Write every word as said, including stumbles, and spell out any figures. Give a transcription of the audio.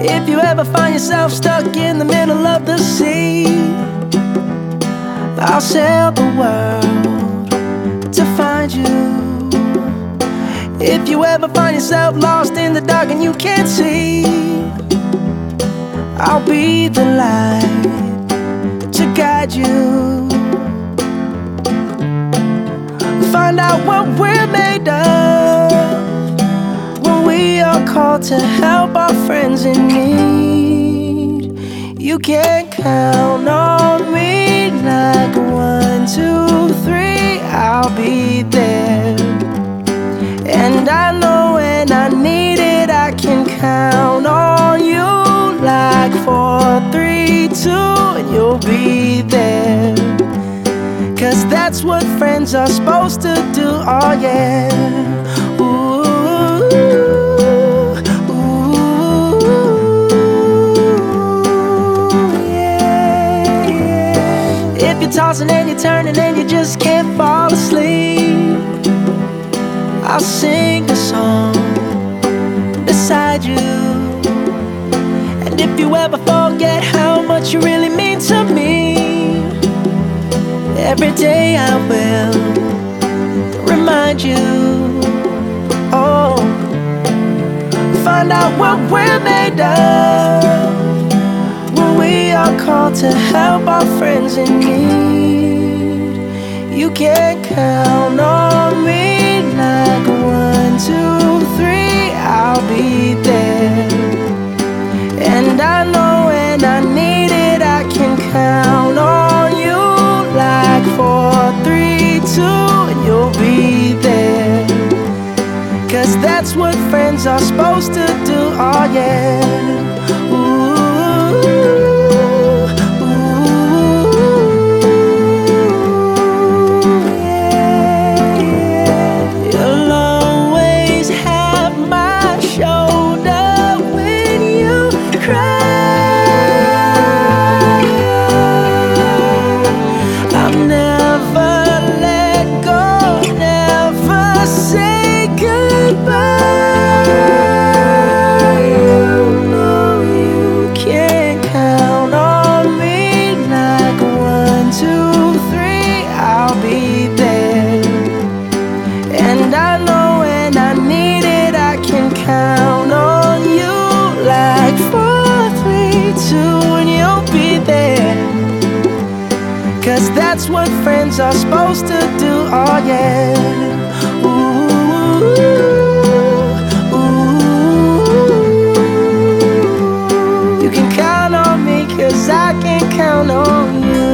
If you ever find yourself stuck in the middle of the sea, I'll sail the world to find you. If you ever find yourself lost in the dark and you can't see, I'll be the light to guide you. Find out what we're made of when we are called to help our friends in need. You can count on me like one, two, three, I'll be there. And I know when I need it, I can count on you like four, three, two, and you'll be there. Cause that's what friends are supposed to do, oh yeah. Ooh, ooh, yeah, yeah. If you're tossing and you're turning and you just can't fall asleep, I'll sing a song beside you. And if you ever forget how much you really mean to me, every day I will remind you. Oh, find out what we're made of when we are called to help our friends in need. You can count on me like one, two, three, I'll be there. And I know when I need it, I can count on you like four, three, two, and you'll be there. Cause that's what friends are supposed to do, oh yeah. Ooh, ooh, yeah, yeah. You'll always have my shoulder when you cry. And I know when I need it, I can count on you like four, three, two, and you'll be there. Cause that's what friends are supposed to do, oh yeah. Ooh, ooh, you can count on me, cause I can count on you.